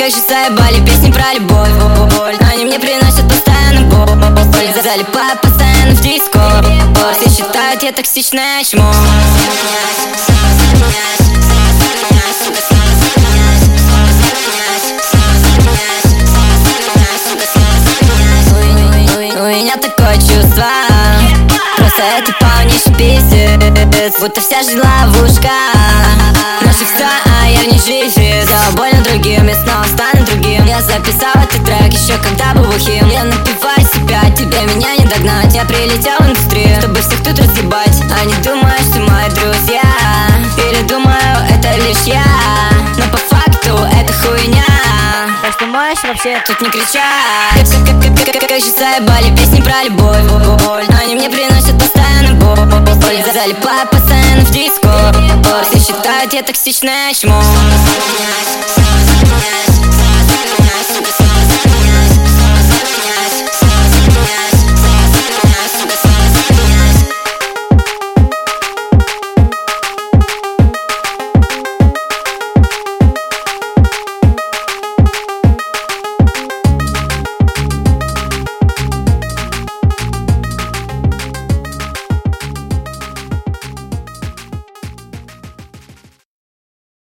Как же заебали песни про любовь. Они мне приносят постоянно боль. Залипаю постоянно в дискорд. Все считают, я токсичная чмо. У меня такое чувство, просто это полнейший пиздец. Будто вся жизнь ловушка. Наших ста, а я в ней жизнь. Сделал больно другим, я снова стану другим. Я записал этот трек еще когда был бухим. Я напиваю себя, тебе меня не догнать. Я прилетел в индустрию, чтобы всех тут разъебать. Они думают, что мои друзья. Или думаю, это лишь я. Но по факту это хуйня. Так что можешь вообще тут не кричать. Как же заебали песни про любовь. Они мне приносят постоянно боль. Залипаю постоянно в дискорд. Все считают, я токсичная чмо.